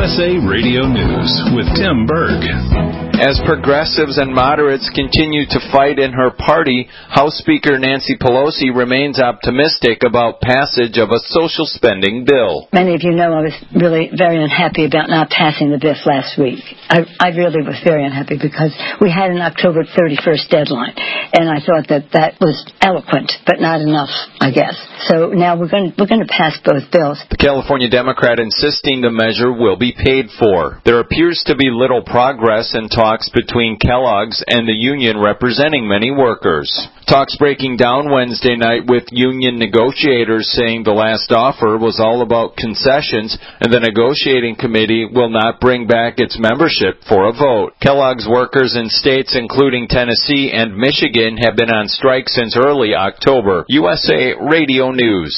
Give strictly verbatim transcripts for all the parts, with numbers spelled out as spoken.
S A Radio News with Tim Berg. As progressives and moderates continue to fight in her party, House Speaker Nancy Pelosi remains optimistic about passage of a social spending bill. Many of you know I was really very unhappy about not passing the bill last week. I, I really was very unhappy because we had an October thirty-first deadline, and I thought that that was eloquent, but not enough, I guess. So now we're going we're going to pass both bills. The California Democrat insisting the measure will be paid for. There appears to be little progress in talks between Kellogg's and the union representing many workers. Talks breaking down Wednesday night with union negotiators saying the last offer was all about concessions and the negotiating committee will not bring back its membership for a vote. Kellogg's workers in states including Tennessee and Michigan have been on strike since early October. U S A Radio News.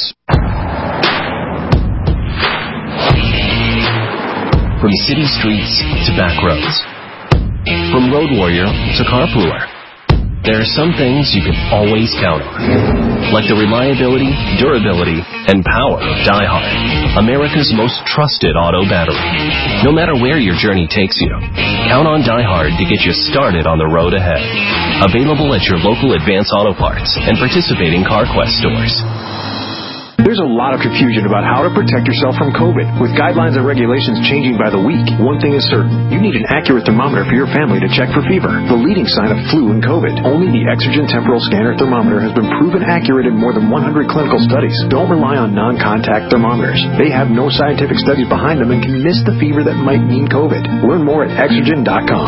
From city streets to back roads. From road warrior to carpooler. There are some things you can always count on. Like the reliability, durability, and power of DieHard, America's most trusted auto battery. No matter where your journey takes you, count on DieHard to get you started on the road ahead. Available at your local Advance Auto Parts and participating CarQuest stores. There's a lot of confusion about how to protect yourself from COVID. With guidelines and regulations changing by the week, one thing is certain. You need an accurate thermometer for your family to check for fever, the leading sign of flu and COVID. Only the Exergen Temporal Scanner Thermometer has been proven accurate in more than one hundred clinical studies. Don't rely on non-contact thermometers. They have no scientific studies behind them and can miss the fever that might mean COVID. Learn more at Exergen dot com.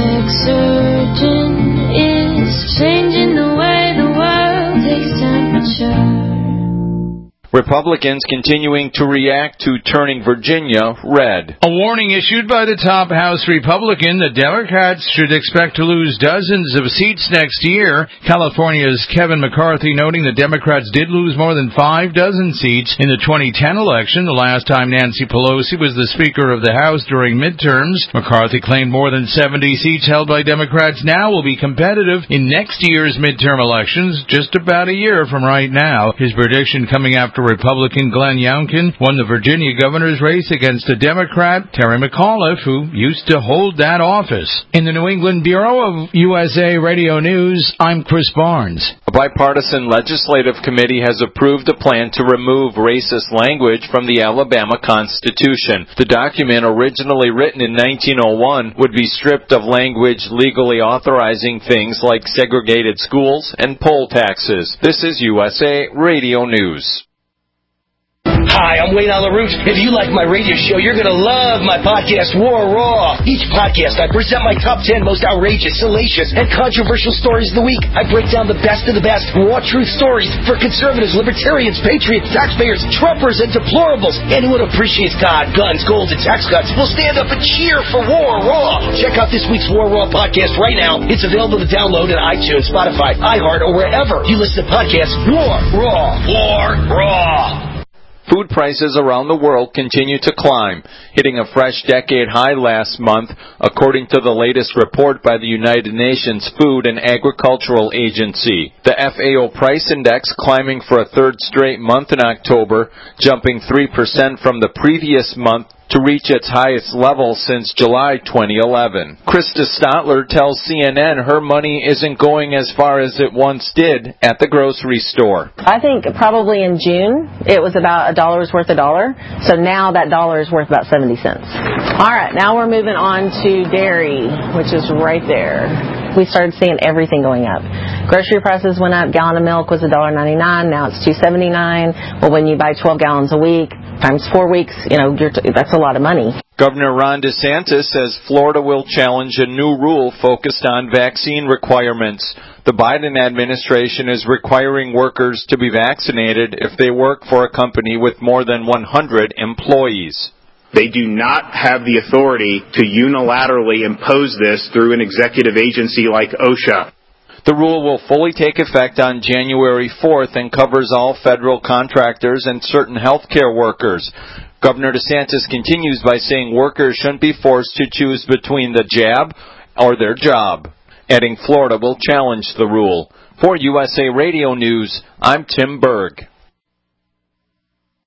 Exergen is changing the way the world takes temperature. Republicans continuing to react to turning Virginia red. A warning issued by the top House Republican that Democrats should expect to lose dozens of seats next year. California's Kevin McCarthy noting that Democrats did lose more than five dozen seats in the twenty ten election, the last time Nancy Pelosi was the Speaker of the House during midterms. McCarthy claimed more than seventy seats held by Democrats now will be competitive in next year's midterm elections, just about a year from right now. His prediction coming after Republican Glenn Youngkin won the Virginia governor's race against a Democrat, Terry McAuliffe, who used to hold that office. In the New England Bureau of U S A Radio News, I'm Chris Barnes. A bipartisan legislative committee has approved a plan to remove racist language from the Alabama Constitution. The document, originally written in nineteen oh one, would be stripped of language legally authorizing things like segregated schools and poll taxes. This is U S A Radio News. Hi, I'm Wayne on the Roots. If you like my radio show, you're going to love my podcast, War Raw. Each podcast, I present my top ten most outrageous, salacious, and controversial stories of the week. I break down the best of the best raw truth stories for conservatives, libertarians, patriots, taxpayers, Trumpers, and deplorables. Anyone who appreciates God, guns, gold, and tax cuts will stand up and cheer for War Raw. Check out this week's War Raw podcast right now. It's available to download on iTunes, Spotify, iHeart, or wherever you listen to podcasts. War Raw. War Raw. Food prices around the world continue to climb, hitting a fresh decade high last month, according to the latest report by the United Nations Food and Agricultural Agency. The F A O Price Index climbing for a third straight month in October, jumping three percent from the previous month to reach its highest level since July twenty eleven. Krista Stotler tells C N N her money isn't going as far as it once did at the grocery store. I think probably in June it was about a dollar's worth a dollar. So now that dollar is worth about seventy cents. All right, now we're moving on to dairy, which is right there. We started seeing everything going up. Grocery prices went up. Gallon of milk was one dollar ninety-nine. Now it's two seventy-nine. Well, when you buy twelve gallons a week, times four weeks, you know, you're t- that's a lot of money. Governor Ron DeSantis says Florida will challenge a new rule focused on vaccine requirements. The Biden administration is requiring workers to be vaccinated if they work for a company with more than one hundred employees. They do not have the authority to unilaterally impose this through an executive agency like OSHA. The rule will fully take effect on January fourth and covers all federal contractors and certain healthcare workers. Governor DeSantis continues by saying workers shouldn't be forced to choose between the jab or their job, adding Florida will challenge the rule. For U S A Radio News, I'm Tim Berg.